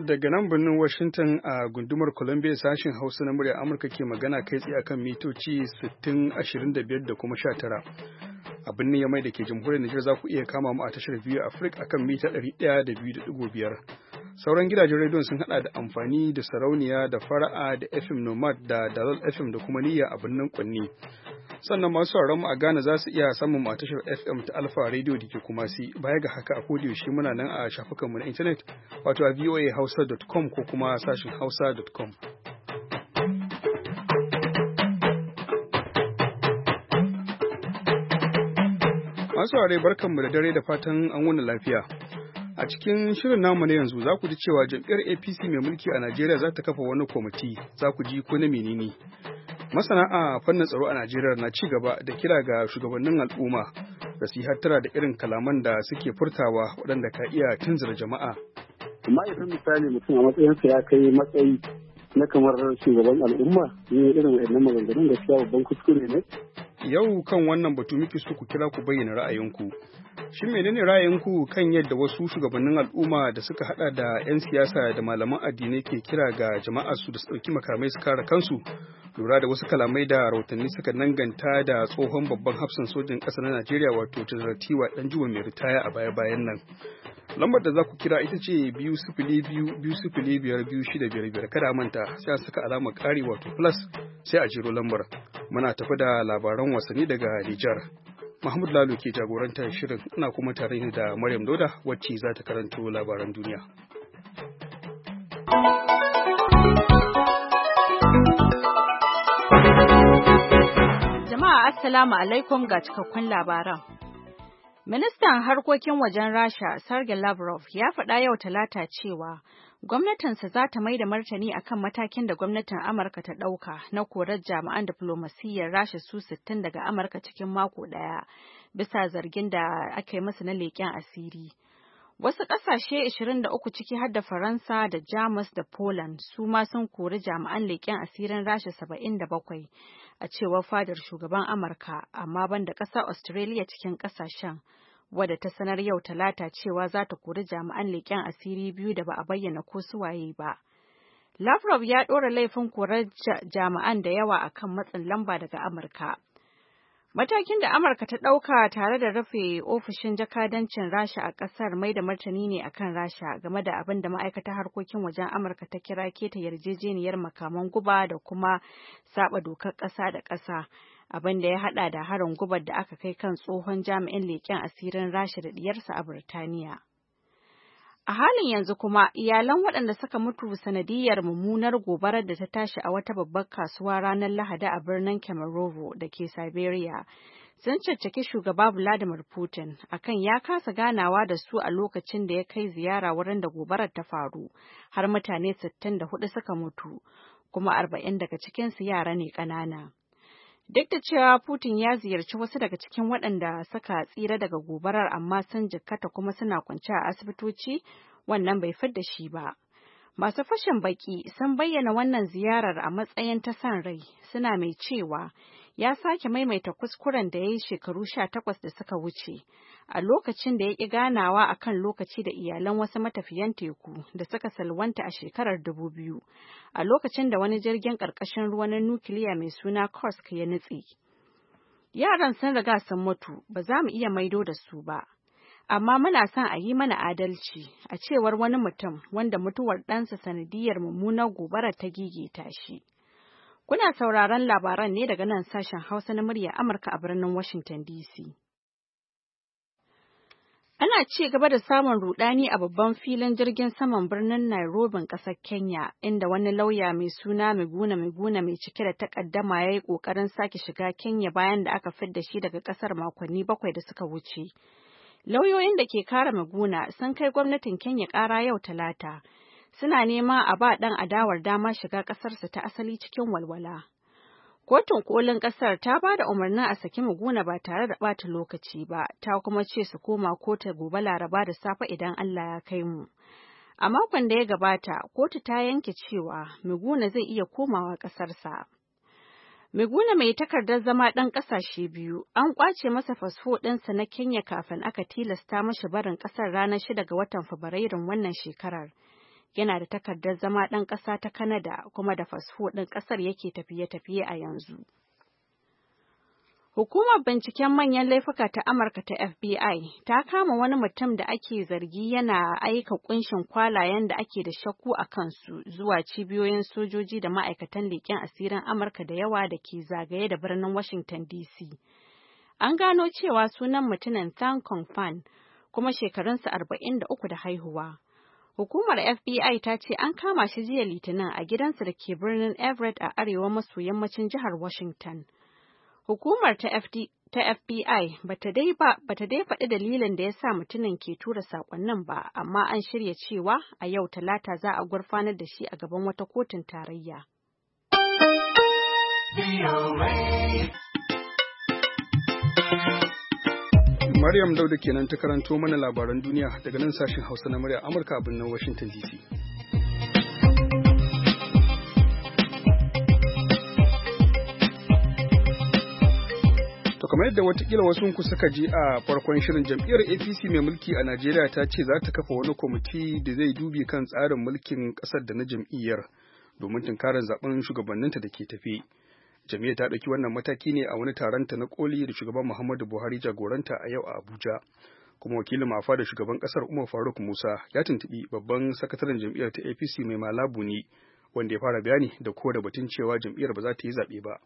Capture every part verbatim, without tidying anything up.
Daga nan birnin Washington a gundumar Columbia sashen Hausa na murya Amurka ke magana kai tsaye akan mitoci sittin, ashirin da biyar da kuma sha tara. A birnin Yamai da ke jamhuriyar Nijar za ku iya kama mu a tashar biyu Africa akan mita ɗari ɗaya da biyu da ɗigo biyar. Sauran gidajen rediyon sun hada da amfani da sarauniya da fara'a da F M Nomad da Dalol F M da kuma niyya a birnin Kwanni. Sannan masu sauraron mu a Ghana za su iya samun mu a tashar F M ta Alpha Radio da ke Kumasi. Baya ga haka a kodiyaushe muna nan a shafukanmu na intanet wato a voa hausa dot com ko kuma sashin hausa dot com. Masu saurare barkanmu da dare da fatan an wuni lafiya. A cikin shirin namu na yanzu za ku ji cewa jam'iyyar A P C mai mulki a Najeriya za ta kafa wani kwamiti, za ku ji ko na menene. Masana a fannin tsaro a Najeriya na ci gaba da kira ga shugabannin al'umma da su hattara da irin kalaman da suke furtawa waɗanda ka iya tunzura jama'a. Amma idan misali mutum a matsayinsa ya kai matsayi na kamar shugaban al'umma, ne irin waɗannan maganganun gaskiya babban kuskure ne. Yau kan wannan batu muke so ku kira ku bayyana ra'ayinku. Shin menene ra'ayinku kan yadda wasu shugabannin al'umma da suka hada da 'yan siyasa da malaman addinai ke kira ga jama'a su da su ɗauki makamai su kare kansu, lura da wasu kalamai da rahotanni suka danganta da tsohon babban hafsan sojin ƙasa na Najeriya wato Janar Tiwa Danjuma mai ritaya a baya-bayan nan. Lambar da za ku kira ita ce biyu sifili biyu biyu sifili biyar biyu shida biyar biyar, kada manta sai a saka alamar ƙari wato plus sai a jiro lambar. Muna tafi da labaran wasanni daga Nijar. Mahmud Lalo ke jagorantar shirin, ina kuma tare da Maryam Dauda wacce za ta karanto labaran duniya. Jama'a assalamu alaikum ga cikakkun labaran. Ministan harkokin wajen Rasha Sergei Lavrov ya faɗa yau Talata cewa gwamnatinsa za ta mai da martani akan matakin da gwamnatin Amurka ta ɗauka na korar jami'an diflomasiyyar Rasha su sittin daga Amurka cikin mako ɗaya bisa zargin da aka yi musu na leƙen asiri. Wasu ƙasashe ashirin da uku ciki har da Faransa da Jamus da Poland su ma sun kori jami'an leƙen asirin Rasha saba'in da bakwai a cewar fadar shugaban Amurka, amma ban da ƙasar Australia cikin ƙasashen, wadda ta sanar yau Talata cewa za ta kori jami'an leƙen asiri biyu da ba a bayyana ko su waye ba. Lavrov ya ɗora laifin korar jami'an da yawa akan matsin lamba daga Amurka. Matakin da Amurka ta ɗauka tare da rufe ofishin jakadancin Rasha a ƙasar mai da martani ne akan Rasha game da abin da ma'aikatar harkokin wajen Amurka ta kira keta yarjejeniyar makaman guba da kuma saba dokar ƙasa da ƙasa, abin da ya haɗa da harin gubar da aka kai kan tsohon jami'in leƙen asirin Rasha da ɗiyarsa a Burtaniya. A halin yanzu kuma, iyalan waɗanda suka mutu sanadiyar mummunar gobarar da ta tashi a wata babbar kasuwa ranar Lahadi a birnin Kemerovo da ke Siberia sun caccaki shugaba Vladimir Putin akan ya kasa ganawa da su a lokacin da ya kai ziyara wurin da gobarar ta faru, har mutane sittin da hudu suka mutu, kuma arba'in daga cikinsu yara ne ƙanana. Duk da cewa Putin ya ziyarci wasu daga cikin waɗanda suka tsira daga gobarar amma sun jikkata kuma suna kwance a asibitoci, wannan bai fidda shi ba. Masu fashin baki sun bayyana wannan ziyarar a matsayin ta san rai, suna mai cewa ya sake maimaita kuskuren da ya yi shekaru sha takwas da suka wuce, a lokacin da ya ƙi ganawa a kan lokaci da iyalan wasu matafiyan teku da suka salwanta a shekarar dubu biyu, a lokacin da wani jirgin ƙarƙashin ruwa na nukiliya mai suna Kursk ya nutse. Yaran sun riga sun mutu, ba za mu iya maido da su ba. Amma muna son a yi mana adalci, a cewar wani mutum wanda mutuwar ɗansa sanadiyar mummunar gobarar ta gigita shi. Kuna sauraron labaran ne daga nan sashen Hausa na murya Amurka a birnin Washington D C. Ana ci gaba da samun rudani a babban filin jirgin saman birnin Nairobi, ƙasar Kenya, inda wani lauya mai suna Miguna Miguna mai cike da takaddama ya yi ƙoƙarin sake shiga Kenya bayan da aka fidda shi daga ƙasar makonni bakwai da suka wuce. Lauyoyin da ke kare Miguna sun kai gwamnatin Kenya ƙara yau Talata. Suna nema a ba ɗan adawar dama shiga ƙasarsa ta asali cikin walwala. Kotun kolin ƙasar ta ba da umarnin a saki Miguna ba tare da ɓata lokaci ba, ta kuma ce su koma kotu gobe Laraba da safe idan Allah ya kai mu. A makon da ya gabata, kotu ta yanke cewa Miguna zai iya komawa ƙasarsa. Miguna mai takardar zama ɗan ƙasashe biyu, an ƙwace masa fasfo ɗinsa na Kenya kafin aka tilasta mashi barin ƙasar ranar shida ga watan Fabrairun wannan shekarar. yana da takardar zama ɗan ƙasa ta Canada kuma da fasfo ɗin ƙasar yake tafiye-tafiye a yanzu. Hukumar binciken manyan laifuka ta Amurka ta F B I ta kama wani mutum da ake zargi yana aika kunshin kwalayen da ake da shakku a kansu zuwa cibiyoyin sojoji da ma'aikatan leƙen asirin Amurka da yawa da ke zagaye da birnin Washington D C. An gano cewa sunan mutumin Thang Kong Fan kuma shekarunsa arba'in da uku da haihuwa. Hukumar F B I ta ce an kama shi jiya Litinin a gidansa da ke birnin Everett a arewa maso yammacin jihar Washington. Hukumar ta F B I bata dai ba bata dai faɗi dalilin da ya sa mutumin ke tura saƙonnin ba, amma an shirya cewa a yau Talata za a gurfanar da shi a gaban wata kotun tarayya. Maryam Dauda kenan ta karanto mana labaran duniya daga nan sashen Hausa na murya Amurka a birnin Washington D C. Kamar yadda watakila wasu ku suka ji a farkon shirin, jam'iyyar A P C mai mulki a Najeriya ta ce za ta kafa wani kwamiti da zai dubi kan tsarin mulkin ƙasar da na jam'iyyar domin tunkarar zaben shugabanninta da ke tafi. Jam'iyyar ta ɗauki wannan mataki ne a wani taron ta na koli da shugaban Muhammadu Buhari jagoranta a yau a Abuja. Kuma wakilin mafa da shugaban ƙasar Umar Faruk Musa ya tuntuɓi babban sakataren jam'iyyar ta A P C mai malabu ne wanda ya fara bayani da ko da batun cewa jam'iyyar ba za ta yi zaɓe ba.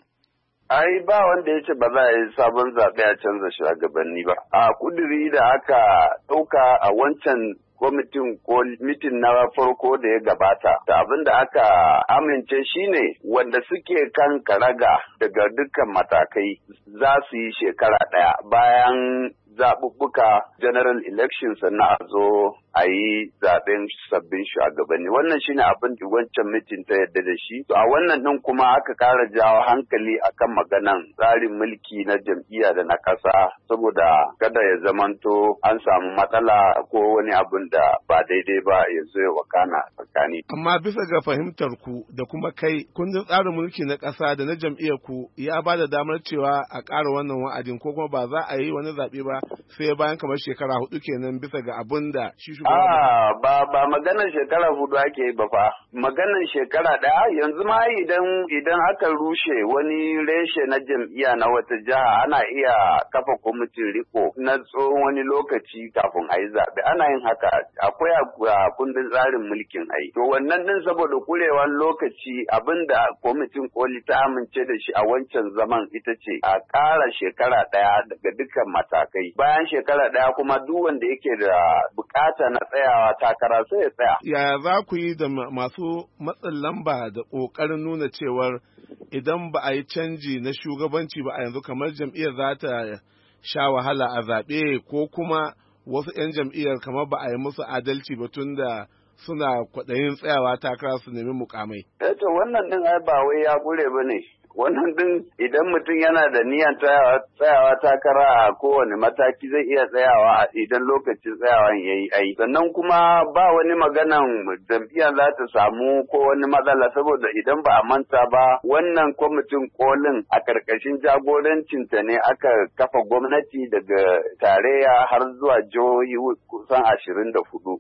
Ai ba wanda ya ce ba za a yi sabon zaɓe a canza shugabanni ba. A kuduri da aka ɗauka a wancan kwamitin ko mitin na farko da ya gabata, da abin da aka amince shine wanda suke kan karaga daga dukkan matakai za su yi shekara ɗaya bayan zaɓuɓɓuka general elections sannan a zo a yi zaɓen sabbin shugabanni. Wannan shine abin da wancan mitin ta yadda da shi. To a wannan ɗin kuma aka ƙara jawo hankali akan maganan tsarin mulki na jam'iyya da na ƙasa saboda kada ya zamanto an samu matsala ko wani abin da ba daidai ba ya zo ya wakana tsakani. Amma bisa ga fahimtar ku da kuma kai kundin tsarin mulki na ƙasa da na jam'iyyar ku ya ba da damar cewa a ƙara wannan wa'adin ko kuma ba za a yi wani zaɓe ba sai bayan kamar shekara hudu kenan bisa ga abin da shi shugaban. Ah, ba ba maganar shekara hudu ake yi ba fa. Maganar shekara ɗaya yanzu ma idan idan aka rushe wani reshe na jam'iyya na wata jiha ana iya kafa kwamitin riko na tsohon wani lokaci kafin a yi zaɓe. Ana yin haka akwai a kundin tsarin mulkin ai. To wannan din saboda kurewan lokaci abinda kwamitin koli ta amince da shi a wancan zaman ita ce a ƙara shekara ɗaya daga dukkan matakai. Bayan shekara ɗaya kuma duk wanda yake da bukata na tsayawa takara sai ya tsaya. Yaya za ku yi da masu matsin lamba da ƙoƙarin nuna cewar idan ba a yi canji na shugabanci ba a yanzu kamar jam'iyyar za ta sha wahala a zaɓe ko kuma wasu 'yan jam'iyyar kamar ba a yi musu adalci ba tun da suna kwaɗayin tsayawa takara su nemi mukamai. Eto wannan ɗin ai ba wai ya gure ba ne. Wannan din idan mutum yana da niyan tsayawa takara a kowane mataki zai iya tsayawa idan lokacin tsayawan ya yi ai. Sannan kuma ba wani maganan jam'iyya za ta samu ko wani matsala saboda idan ba a manta ba wannan kwamitin kolin a karkashin jagorancinta ne aka kafa gwamnati daga tarayya har zuwa jihohi kusan ashirin da hudu.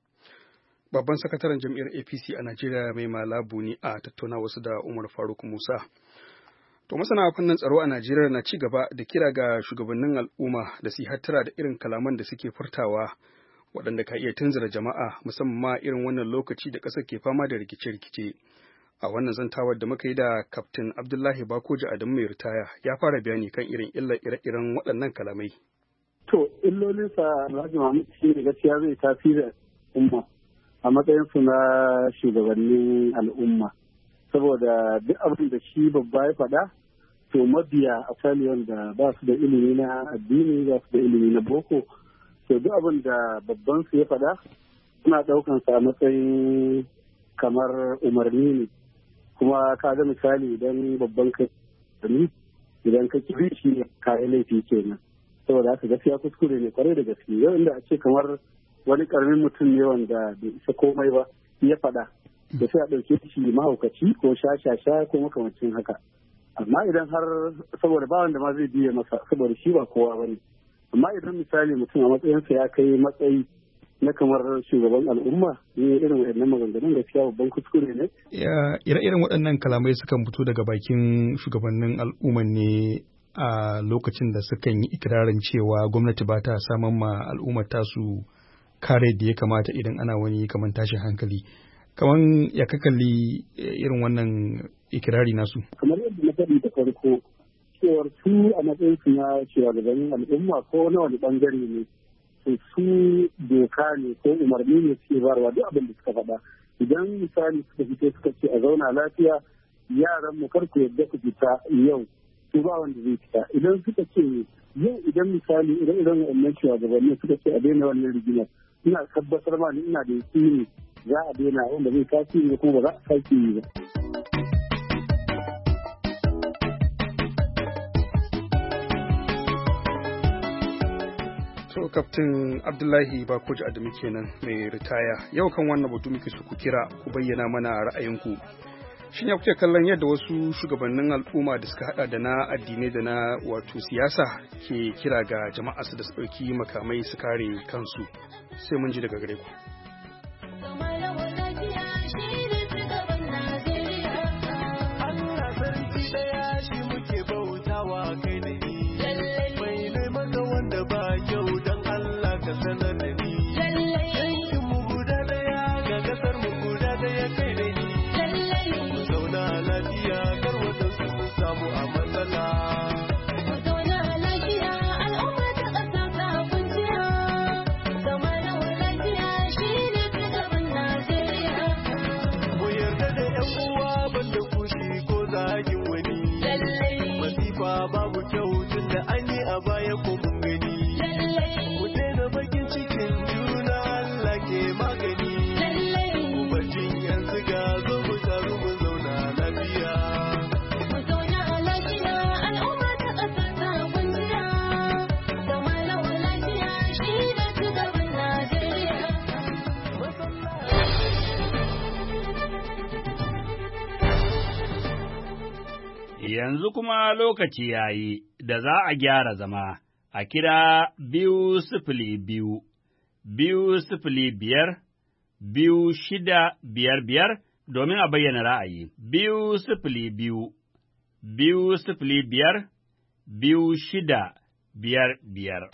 Babban sakataren jam'iyyar A P C a Najeriya mai malabu ne a tattauna wasu da Umar Faruk Musa. To masana fannin tsaro a Najeriya na ci gaba da kira ga shugabannin al'umma da su hattara da irin kalaman da suke furtawa waɗanda ka iya tunzura jama'a musamman ma irin wannan lokaci da ƙasar ke fama da rikice-rikice. A wannan zantawar da muka yi da Kaftin Abdullahi Bakoji Adamu mai ritaya ya fara bayani kan irin illar ire-iren waɗannan kalamai. To illolinsa Alhaji Muhammad shi ne gaskiya zai tasiri umma a matsayinsu na shugabannin al'umma. Saboda duk abin da shi babba ya faɗa to mabiya a saliyon da ba su da ilimi na addini ba su da ilimi na boko to duk abin da babban su ya faɗa suna ɗaukan sa a matsayin kamar umarni ne kuma ka ga misali idan babban ka idan ka kiri shi ne kayi laifi kenan saboda haka gaskiya kuskure ne kwarai da gaske yau inda a ce kamar wani karamin mutum ne wanda bai isa komai ba ya faɗa da sai a ɗauke shi mahaukaci ko sha-sha-sha ko makamancin haka amma idan har saboda ba wanda ma zai biye masa saboda shi ba kowa ba ne amma idan misali mutum a matsayinsa ya kai matsayi na kamar shugaban al'umma ne irin waɗannan maganganun gaskiya babban kuskure ne. Ire-iren waɗannan kalamai sukan fito daga bakin shugabannin al'umman ne a lokacin da sukan yi ikirarin cewa gwamnati ba ta saman ma al'ummar tasu kare da ya kamata idan ana wani kamar tashin hankali. Kamar ya kakalli irin wannan ikirari nasu. Kamar yadda na faɗi da farko cewar su a matsayin su na shugabannin al'umma ko na wani bangare ne. Su doka ne ko umarni ne suke barwa duk abin da suka faɗa idan misali suka fito suka ce a zauna lafiya yaran mu kar ku yadda ku fita yau su ba wanda zai fita idan suka ce yau idan misali idan idan wannan shugabanni suka ce a daina wannan rigimar ina tabbatar ma ni ina da yakini za a daina wanda zai tasiri kuma ba za a sake yi ba. Kaftin Abdullahi Bakoji Adamu kenan mai ritaya. Yau kan wannan batu muke su ku kira ku bayyana mana ra'ayinku. Shin ya kuke kallon yadda wasu shugabannin al'umma da suka hada da na addinai da na wato siyasa ke kira ga jama'a su da su ɗauki makamai su kare kansu? Sai mun ji daga gare ku. Babu kyau tun da an yi a baya ko mun gani. Ku daina bakin cikin juna Allah ke magani. Ku bacin yanzu ga zo mu taru mu zauna lafiya. Mu zauna lafiya al'umma ta ƙasar ta kwanciya. Zama lafiya shi da shugaban Najeriya. Yanzu kuma lokaci ya yi da za a gyara zama a kira biyu sifili biyu, biyu sifili biyar, biyu shida biyar biyar domin a bayyana ra'ayi. Biyu sifili biyu, biyu sifili biyar, biyu shida biyar biyar.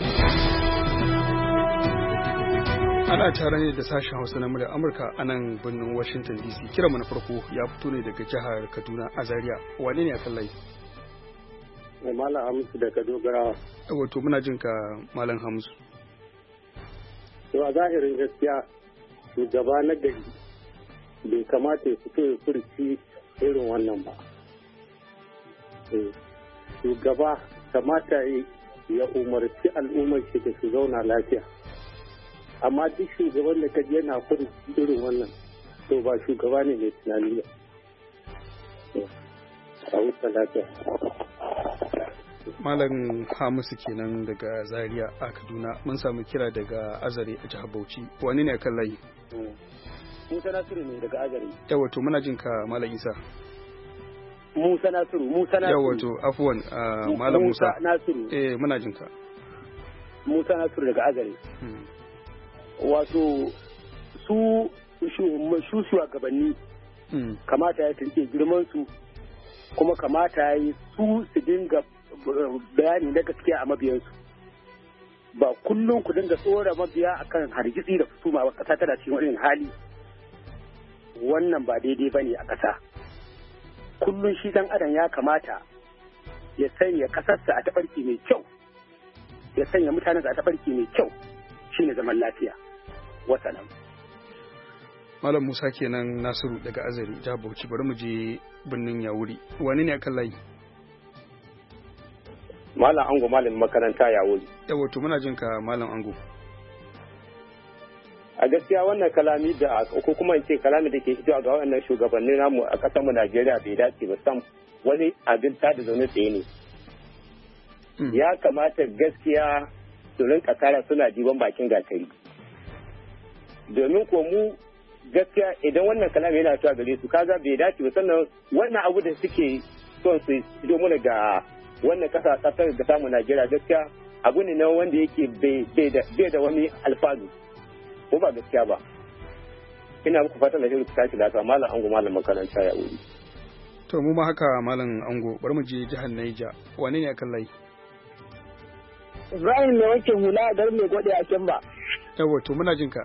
Ana tare ne da sashen Hausa na muryar Amurka a nan birnin Washington D C. Kira mu na farko ya fito ne daga jihar Kaduna a Zaria. Wane ne a kan layi? Malam Hamisu da Kadogarawa. Wato muna jin ka Malam Hamisu. To a zahirin gaskiya shugaba na gari bai kamata ya fito ya furci irin wannan ba. Shugaba kamata ya umarci al'ummar shi da su zauna lafiya. Amma duk shugaban da kaji yana kudu irin wannan to ba shugaba ne mai tunani ba. A wuta lafiya. Malam Hamisu kenan daga Zaria a Kaduna. Mun samu kira daga Azare a jihar Bauchi. Wani ne a kan layi? Musa Nasiru ne daga Azare. Yawa to muna jin ka Malam Isa. Musa Nasiru, Musa Nasiru. Yawa to afwan Malam Musa. Musa Nasiru. Eh muna jin ka. Musa Nasiru daga Azare. Wato su su shugabanni kamata ya tunke girman su kuma kamata ya yi su su dinga bayani na gaskiya a mabiyansu ba kullum ku dinga tsora mabiya akan hargitsi da fusuma ba. Kasa tana cikin wani hali wannan ba daidai bane a kasa. Kullum shi dan adam ya kamata ya sanya kasarsa a tafarki mai kyau, ya sanya mutanensa a tafarki mai kyau, shine zaman lafiya. Wasalam. Malam Musa kenan Nasiru daga Azari jihar Bauchi. Bari mu je birnin Yawuri. Wani ne akan layi? Malam Ango malamin makaranta Yawuri. Yawa to muna jin ka Malam Ango. A gaskiya wannan kalami da ko kuma in ce kalami da ke fitowa ga wannan shugabannin namu a ƙasar mu Najeriya bai dace ba sam, wani abin ta da zaune tsaye ne. Ya kamata gaskiya su rinka kara suna diban bakin gatari. Domin ko mu gaskiya idan wannan kalami yana cewa gare su kaga bai dace ba, sannan wannan abu da suke son su fito mana ga wannan kasa kasar da samu Najeriya gaskiya abu ne na wanda yake bai da wani alfanu. ko ba gaskiya ba. Ina muku fatan da ku tashi lafiya malam ango malam makaranta ya wuri. To mu ma haka malam ango bari mu je jihar Niger. Wane ne akan layi? Ibrahim ne wake hula a garin mai gode a Kimba. Yawa to muna jin ka.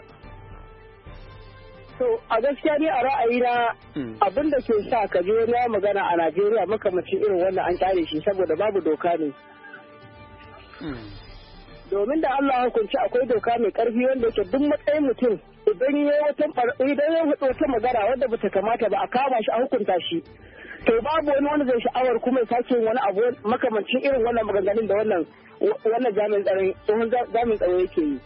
To a gaskiya ne a ra'ayina abin da ke sa ka je na magana a Najeriya makamacin irin wannan an kyale shi saboda babu doka ne. Domin da Allah hukunci akwai doka mai karfi wanda yake duk matsayin mutum idan ya wata idan ya wata magana wanda bata kamata ba a kama shi a hukunta shi. To babu wani wanda zai sha'awar kuma ya sake wani abu makamancin irin wannan maganganun da wannan wannan jami'in tsaron tsohon jami'in tsaro yake yi.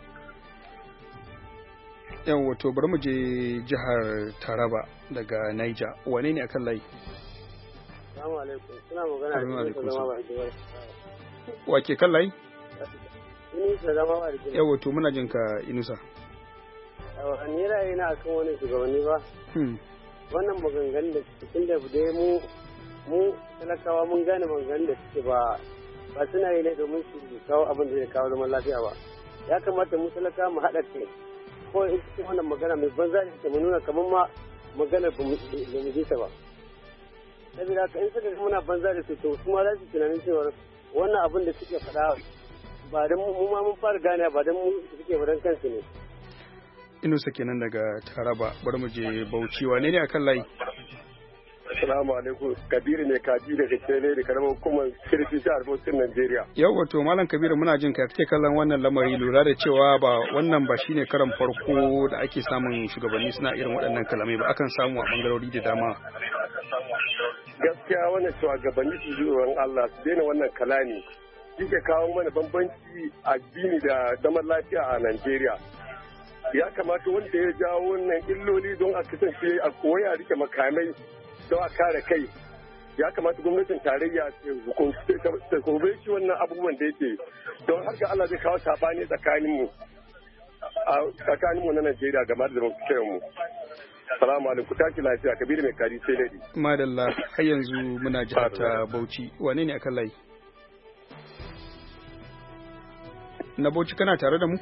Yan wato bari mu je jihar Taraba daga Niger. Wane ne akan layi? Assalamu alaikum. Suna magana da zama ba ki Wa ke kan layi? Inusa zama ba ki Yan wato muna jin ka Inusa. Yawa ni ra'ayi na akan wani shugabanni ba. Hmm. Wannan maganganun da cikin da dai mu mu talakawa mun gane maganganun da suke ba ba suna yi ne domin su kawo abin da zai kawo zaman lafiya ba. Ya kamata mu talakawa mu haɗa kai ko in cikin wannan magana mai banza ne ke mu nuna kamar ma maganar ba mu ji ta ba. Saboda haka in suka muna banza da su to kuma za su tunanin cewa wannan abin da suke faɗa ba dan mu ma mun fara gane ba dan mu suke ba dan kansu ne. Inusa kenan daga Taraba bari mu je Bauchi wane ne akan layi? Assalamu alaikum Kabiru ne kaji daga Tele da karamar hukumar Kirfi jihar Bauchi Najeriya. Yau wato Malam Kabiru muna jin ka kake kallon wannan lamari lura da cewa ba wannan ba shine karan farko da ake samun shugabanni suna irin waɗannan kalamai ba akan samu a bangarori da dama. Gaskiya wannan shugabanni su ji tsoron Allah su daina wannan kalami. Shi ke kawo mana bambanci addini da zaman lafiya a Najeriya. Ya kamata wanda ya jawo wannan illoli don a kasance a koya rike makamai don a kare kai. Ya kamata gwamnatin tarayya ta kobe shi wannan abubuwan da yake don har ga Allah zai kawo sabani tsakaninmu a tsakaninmu na Najeriya game da zaman mu. Salamu alaikum tashi lafiya Kabiru mai kari sai dai. Madalla har yanzu muna jihar ta Bauchi wane ne akan layi? Na Bauchi kana tare da mu?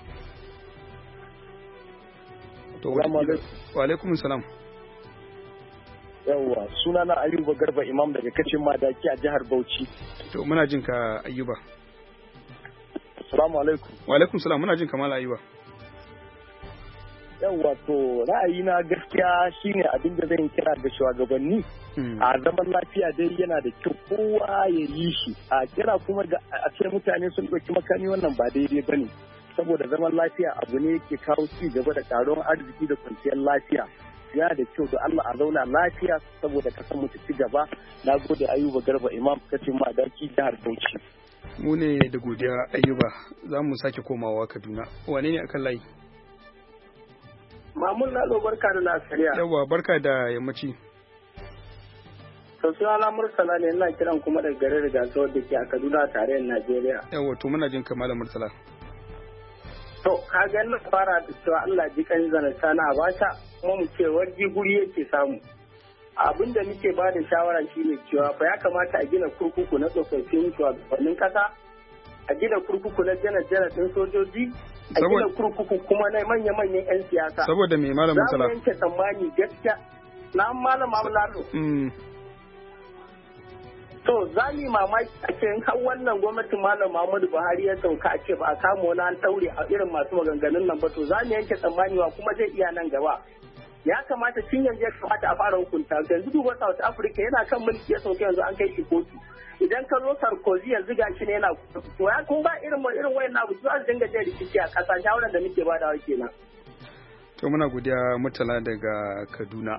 To wa alaikum salam. Yawwa sunana Ayuba Garba Imam daga Kacin Madaki a jihar Bauchi. To muna jin ka Ayuba. Assalamu alaikum. Wa alaikum salam muna jin ka Mala Ayuba. Yawwa to ra'ayina gaskiya shine abin da zan kira ga shugabanni a zaman lafiya dai yana da kyau kowa ya yi shi a kira kuma ga a ce mutane sun ɗauki makami wannan ba daidai bane saboda zaman lafiya abu ne yake kawo ci gaba da karuwar arziki da kwanciyar lafiya yana da kyau da Allah a zauna lafiya saboda kasan mu ci gaba. Na gode Ayuba Garba Imam Kacin Madaki jihar Bauchi. Mu ne da godiya Ayuba za mu sake komawa Kaduna. Wane ne akan layi? Mamun Lalo barka da lafiya. Yawwa barka da yammaci. To sunana Murtala ne ina kiran kuma daga garin Rigasa da ke a Kaduna tarayyar Najeriya. Yawwa to muna jin kamar Murtala. To kaga na fara da cewa Allah ji kan zanata na Abacha kuma mu ce warji guri yake samu. Abin da muke ba da shawara shine cewa fa ya kamata a gina kurkuku na tsofaffin shugabannin kasa, a gina kurkuku na janar-janar ɗin sojoji, a gina kurkuku kuma na manya-manyan 'yan siyasa. Saboda me malam Murtala? Za mu yanke tsammani gaskiya. Na malam Lalo. To za mu yi mamaki a ce har wannan gwamnatin Malam Muhammadu Buhari ya sauka a ce ba a samu wani an taure a irin masu maganganun nan ba to za mu yanke tsammani wa kuma zai iya nan gaba. Ya kamata tun yanzu ya kamata a fara hukunta yanzu duba South Africa yana kan mulki ya sauka yanzu an kai shi kotu. Idan ka zo Sarkozy yanzu ga shi ne yana to ya kun ba irin irin wayan abu su an dinga jin rikici a ƙasa shawaran da muke badawa kenan. To muna godiya Murtala daga Kaduna.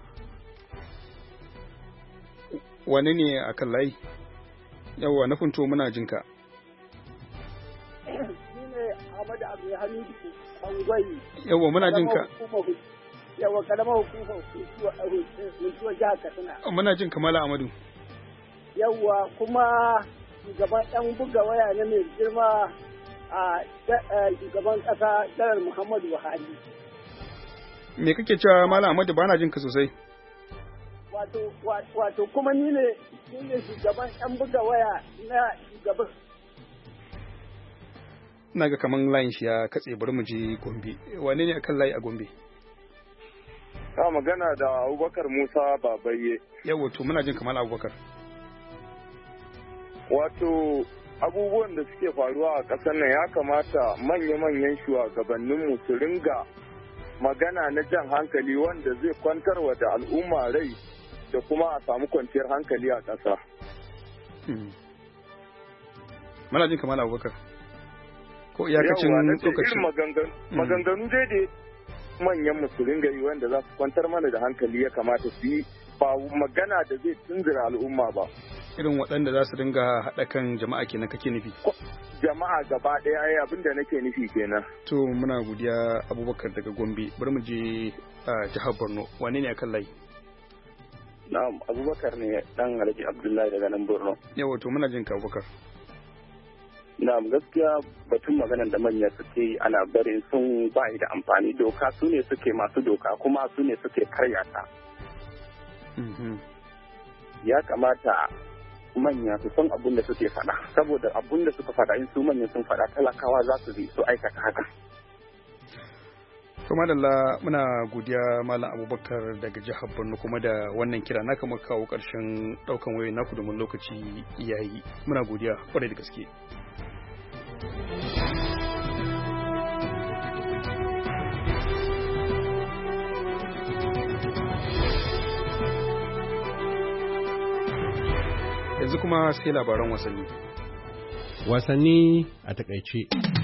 Wane ne a kan layi? Yawwa na funto muna jinka. Ni ne Ahmadu Abdulhamidu Angwai. Yawwa muna jinka. Yawwa karamar hukumar Funtuwa jihar Katsina. Muna jinka Mala Amadu. Yawwa kuma shugaban ɗan buga waya na mai girma a shugaban ƙasa Janar Muhammadu Buhari. Me kake cewa Mala Amadu ba na jinka sosai? Wato, wato kuma ni ne ni ne shugaban ɗan buga waya na shugaban. na ga kaman layin shi ya katse, bari mu je Gombe. Wane ne akan layi a Gombe? Ka magana da Abubakar Musa Babaye. Yawo to muna jin kamar Abubakar. Wato abubuwan da suke faruwa a ƙasar nan ya kamata manya-manyan shugabanninmu su ringa magana na jan hankali wanda zai kwantarwa da al'umma rai da kuma a samu kwanciyar hankali a ƙasa. Muna jin kamar Abubakar. Ko iyakacin lokacin maganganu dai da manyan su ringa yi wanda za su kwantar mana da hankali ya kamata su yi, ba magana da zai tunzura al'umma ba. Irin waɗanda za su dinga haɗa kan jama'a kenan kake nufi? Jama'a gaba ɗaya ai abin da nake nufi kenan. To muna godiya Abubakar daga Gombe. Bari mu je a jihar Borno. Wane ne akan layi? Na'am, Abubakar ne dan Alhaji Abdullahi daga nan Borno. Yawa to muna jin ka Abubakar. Na'am, gaskiya batun maganar da manya suke ana barin sun ba da amfani, doka su ne suke masu doka kuma su ne suke karya ta. Ya kamata manya su san abun da suke faɗa, saboda abun da suka faɗa in su manya sun faɗa talakawa za su bi su aikata haka. To madalla, muna godiya Malam Abubakar daga jihar Borno kuma da wannan kira naka muka kawo ƙarshen ɗaukan wayoyin naku domin lokaci yayi. Muna godiya kwarai da gaske. Yanzu kuma sai labaran wasanni. Wasanni a takaice.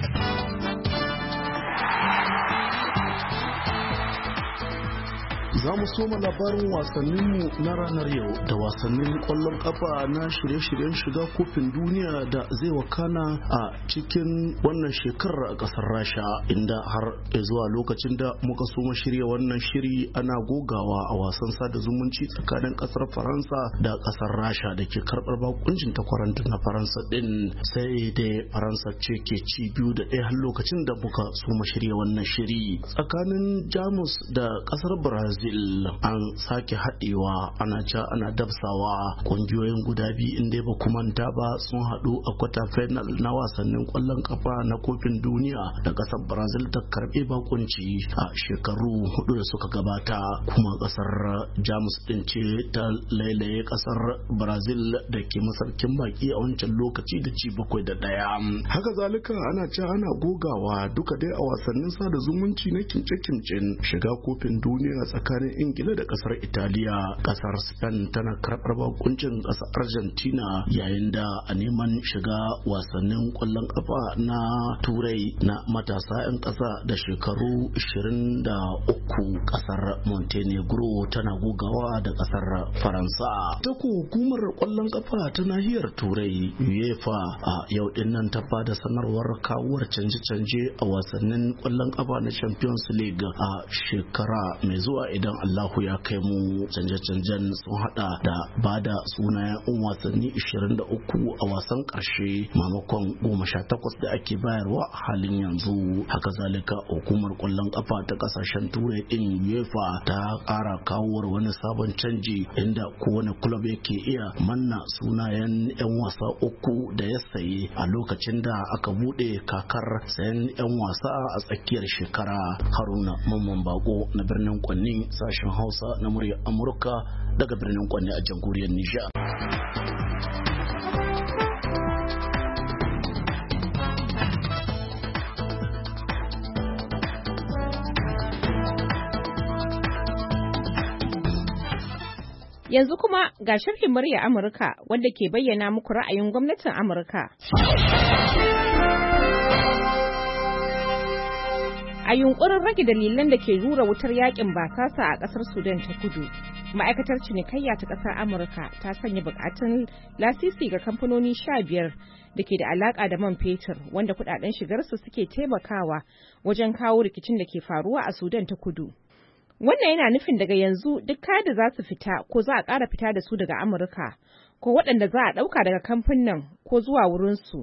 Za mu soma labarin wasanninmu na ranar yau da wasannin kwallon kafa na shirye-shiryen shiga kofin duniya da zai wakana a cikin wannan shekarar a kasar Rasha, inda har zuwa lokacin da muka soma shirya wannan shiri ana gogawa a wasan sada zumunci tsakanin kasar Faransa da kasar Rasha da ke karbar bakuncin takwaranta na Faransa din, sai dai Faransa ce ke ci biyu da ɗaya har lokacin da muka soma shirya wannan shiri. Tsakanin Jamus da kasar Brazil an sake haɗewa, ana ca ana dabsawa. Ƙungiyoyin guda biyu inda ba ku manta ba sun haɗu a kwata final na wasannin ƙwallon kafa na kofin duniya da ƙasar Brazil ta karɓe bakunci a shekaru hudu da suka gabata, kuma ƙasar Jamus ɗin ce ta lailaye ƙasar Brazil da ke masarkin baki a wancan lokaci da ci bakwai da ɗaya. Haka zalika ana ca ana gogawa duka dai a wasannin sada zumunci na kimce-kimcen shiga kofin duniya tsakanin Ingila da kasar Italiya. Kasar Spain tana karɓar bakuncin kasar Argentina, yayin da a neman shiga wasannin ƙwallon kafa na Turai na matasa 'yan ƙasa da shekaru ashirin da uku kasar Montenegro tana gogawa da kasar Faransa. Ta hukumar ƙwallon kafa ta nahiyar Turai UEFA a yau din nan ta bada sanarwar kawuwar canje-canje a wasannin ƙwallon kafa na Champions League a shekara mai zuwa idan Allahu ya kai mu. Canje-canjen sun hada da bada sunayen yan wasanni ashirin da uku a wasan karshe mamakon goma sha takwas da ake bayarwa a halin yanzu. Haka zalika hukumar kwallon kafa ta kasashen turai din UEFA ta kara kawowar wani sabon canji inda kowane club yake iya manna sunayen yan wasa uku da ya saye a lokacin da aka bude kakar sayan yan wasa a tsakiyar shekara. Haruna Mamman Bako na birnin Kwanni, sashen Hausa na muryar Amurka daga birnin Kwanne a jamhuriyar Nijar. Yanzu kuma ga sharhin murya Amurka wanda ke bayyana muku ra'ayin gwamnatin Amurka. A yunkurin rage dalilan da ke rura wutar yakin basasa a kasar Sudan ta kudu, ma'aikatar cinikayya ta kasar Amurka ta sanya bukatun lasisi ga kamfanoni sha biyar da ke da alaka da man fetur wanda kudaden shigarsu suke taimakawa wajen kawo rikicin da ke faruwa a Sudan ta kudu. Wannan yana nufin daga yanzu duk kayan da za su fita ko za a ƙara fita da su daga Amurka ko waɗanda za a ɗauka daga kamfanin ko zuwa wurinsu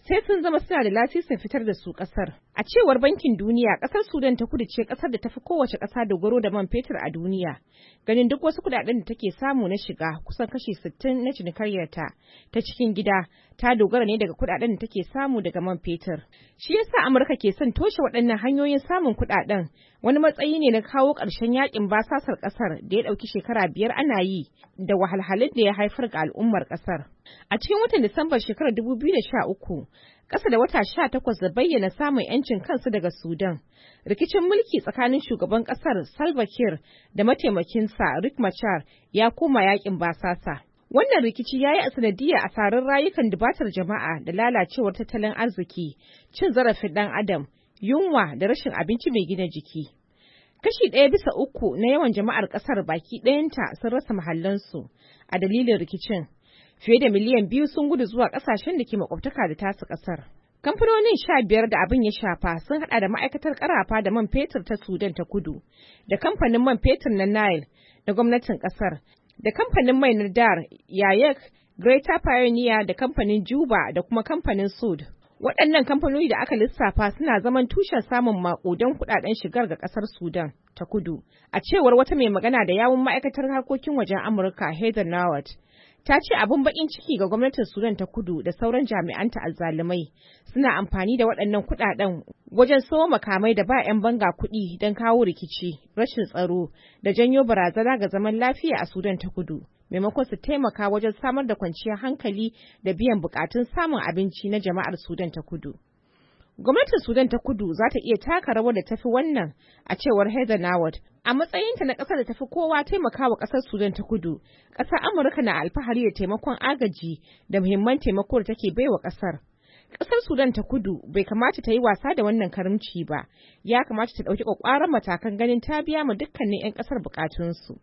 sai sun zama suna da lasisin fitar da su ƙasar. A cewar Bankin Duniya, ƙasar Sudan ta Kudu ce ƙasar da ta fi kowace ƙasa dogaro da man fetur a duniya. Ganin duk wasu kuɗaɗen da take samu na shiga kusan kashi sittin na cinikayyarta ta cikin gida ta dogara ne daga kuɗaɗen da take samu daga man fetur. Shi yasa Amurka ke son toshe waɗannan hanyoyin samun kuɗaɗen, wani matsayi ne na kawo ƙarshen yakin basasar ƙasar da ya ɗauki shekara biyar ana yi da wahalhalun da ya haifar ga al'ummar ƙasar. A cikin watan Disambar shekarar dubu biyu da sha uku, ƙasa da wata sha takwas da bayyana samun 'yancin kansu daga Sudan, rikicin mulki tsakanin shugaban ƙasar Salva Kiir da mataimakinsa Riek Machar ya koma yakin basasa. Wannan rikici ya yi a sanadiyar asarar rayukan dubatar jama'a da lalacewar tattalin arziki, cin zarafin ɗan adam, yunwa da rashin abinci mai gina jiki. Kashi ɗaya bisa uku na yawan jama'ar ƙasar baki ɗayanta sun rasa mahallansu a dalilin rikicin. Fiye da miliyan biyu sun gudu zuwa ƙasashen da ke makwabtaka da tasu ƙasar. Kamfanonin sha biyar da abin ya shafa sun haɗa da ma'aikatar ƙarafa da man fetur ta Sudan ta Kudu, da kamfanin man fetur na Nile, da gwamnatin ƙasar, da kamfanin mai na Dar, Yayek, Greater Pioneer, da kamfanin Juba, da kuma kamfanin Sud. Waɗannan kamfanoni da aka lissafa suna zaman tushen samun maƙudan kuɗaɗen shigar ga ƙasar Sudan ta Kudu. A cewar wata mai magana da yawun ma'aikatar harkokin wajen Amurka, Heather Nauert, ta ce abin bakin ciki ga gwamnatin Sudan ta Kudu da sauran jami'anta azzalumai suna amfani da waɗannan kuɗaɗen wajen sayo makamai da ba 'yan banga kuɗi don kawo rikici, rashin tsaro da janyo barazana ga zaman lafiya a Sudan ta Kudu, maimakon su taimaka wajen samar da kwanciyar hankali da biyan bukatun samun abinci na jama'ar Sudan ta Kudu. Gwamnatin Sudan ta Kudu za ta iya taka rawar da tafi wannan, a cewar Heather Nauert. A matsayinta na ƙasar da tafi kowa taimakawa ƙasar Sudan ta Kudu, ƙasar Amurka na alfahari da taimakon agaji da muhimman taimako da take baiwa ƙasar. Ƙasar Sudan ta Kudu bai kamata ta yi wasa da wannan karimci ba, ya kamata ta ɗauki ƙwaƙwaran matakan ganin ta biya ma dukkanin 'yan ƙasar buƙatunsu.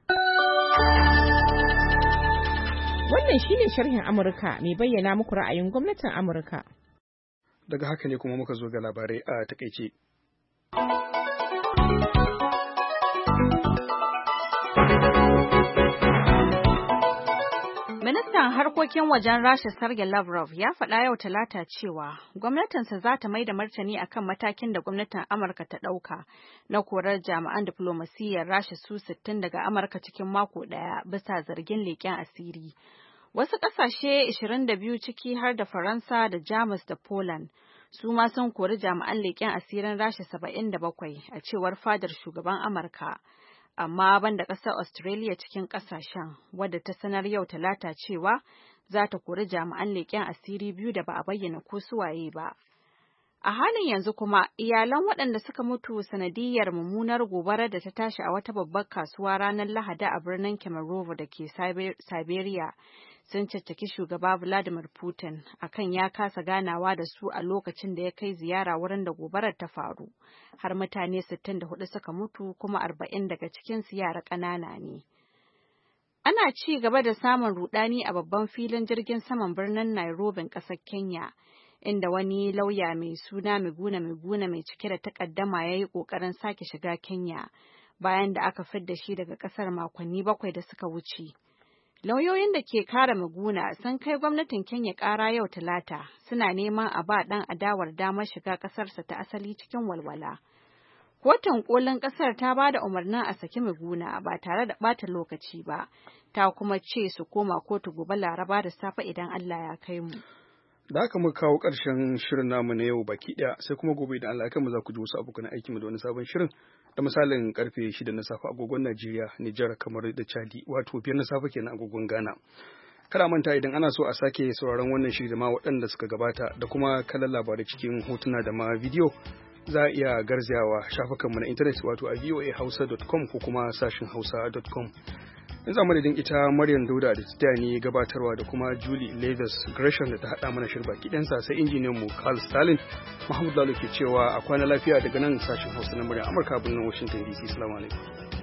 Wannan shine sharhin Amurka mai bayyana muku ra'ayin gwamnatin Amurka. Daga haka ne kuma muka zo ga labarai a takaice. Ministan harkokin wajen Rasha Sergei Lavrov ya faɗa yau Talata cewa gwamnatinsa za ta mai da martani akan matakin da gwamnatin Amurka ta ɗauka na korar jami'an diflomasiyyar Rasha su sittin daga Amurka cikin mako ɗaya bisa zargin leƙen asiri. Wasu ƙasashe ashirin da biyu ciki har da Faransa da Jamus da Poland su ma sun kori jami'an leƙen asirin Rasha saba'in da bakwai a cewar fadar shugaban Amurka. Amma banda ƙasar Australia cikin ƙasashen wadda ta sanar yau Talata cewa za ta kori jami'an leƙen asiri biyu da ba a bayyana ko suwaye ba. A halin yanzu kuma iyalan waɗanda suka mutu sanadiyar mummunar gobarar da ta tashi a wata babbar kasuwa ranar Lahadi a birnin Kemerovo da ke Siberia sun caccaki shugaba Vladimir Putin akan ya kasa ganawa da su a lokacin da ya kai ziyara wurin da gobarar ta faru. Har mutane sittin da hudu suka mutu kuma arba'in daga cikinsu yara ƙanana ne. Ana ci gaba da samun rudani a babban filin jirgin saman birnin Nairobi, ƙasar Kenya, inda wani lauya mai suna Miguna Miguna mai cike da takaddama ya yi ƙoƙarin sake shiga Kenya bayan da aka fidda shi daga ƙasar makonni bakwai da suka wuce. Lauyoyin da ke kare Miguna sun kai gwamnatin Kenya ƙara yau Talata, suna neman a ba ɗan adawar damar shiga ƙasarsa ta asali cikin walwala. Kotun kolin ƙasar ta ba da umarnin a saki Miguna ba tare da ɓata lokaci ba, ta kuma ce su koma kotu gobe Laraba da safe idan Allah ya kai mu. Da haka muka kawo ƙarshen shirin namu na yau baki ɗaya, sai kuma gobe idan Allah ya kai mu za ku ji wasu abokan aiki mu da wani sabon shirin da misalin karfe shida na safe agogon Najeriya, Nijar, kamar da Chadi, wato biyar na safe kenan agogon Ghana. Kada manta idan ana so a sake sauraron wannan shiri da ma waɗanda suka gabata da kuma kallon labarai cikin hotuna da ma bidiyo, za a iya garzayawa shafukanmu na intanet wato a voa hausa dot com ko kuma sashin hausa dot com. In za madadin ita Maryam Dauda da ta ni gabatarwa da kuma Julie Leathers Gresham da ta haɗa mana shirba kiɗansa sai injiniyan mu Carl Stalin. Mahmud Lalo ke cewa a kwana lafiya daga nan sashin Hausa na Maryam Amurka birnin Washington D C. Assalamu alaikum.